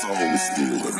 Soul Stealer.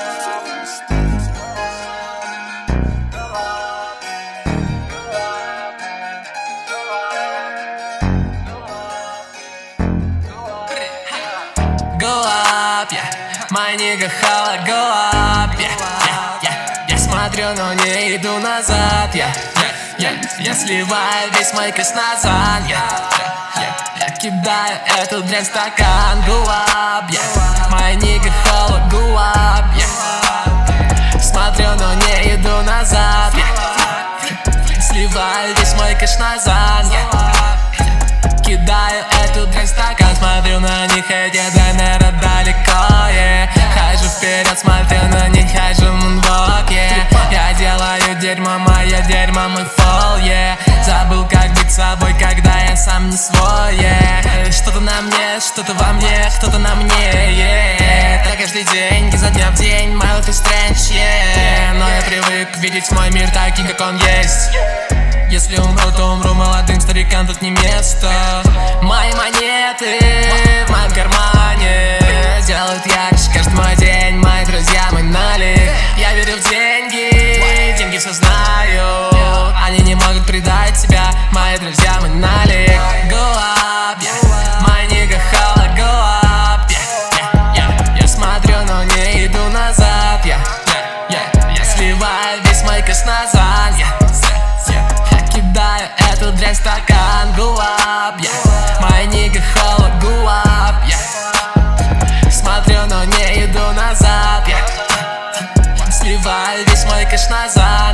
Go up, yeah. My nigga holla, go up, yeah. Я смотрю, но не иду назад, я сливаю весь мой кэш назад, я кидаю эту дрянь в стакан. Go up, yeah. My nigga holla, go up, yeah. Смотрю, но не иду назад, я сливаю весь мой кэш назад, кидаю эту дрянь в стакан. Смотрю на них, эти даймеры далеко, хожу вперед, смотрю на них, хожу в мунвок, я делаю дерьмо, мое дерьмо, мой фол, забыл, как быть собой, когда я сам не свой, Что-то на мне, что-то во мне, кто-то на мне, Так каждый день, изо дня в день, my life is strange, Но я привык видеть мой мир таким, как он есть. Если умру, то умру молодым, старикам тут не место. Мои монеты в моем кармане делают ярче каждый мой день. Мои друзья, мой налик. Я верю в деньги, деньги все знают. Они не могут предать тебя, мои друзья, мой налик. Go up, yeah. My nigga holla, go up, yeah. Я смотрю, но не иду назад, я сливаю весь мой кэш назад, кидаю эту дрянь в стакан. Go up, yeah. My nigga holla, go up, yeah. Смотрю, но не иду назад, сливаю весь мой кэш назад,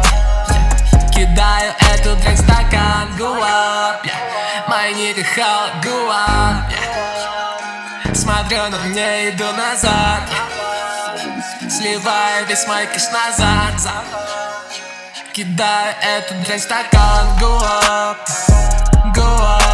кидаю эту дрянь в стакан. Go up, yeah. My nigga holla, go up, yeah. Смотрю, но не иду назад, сливаю весь мой кэш назад, кидаю эту дрянь в стакан. Go up, go up.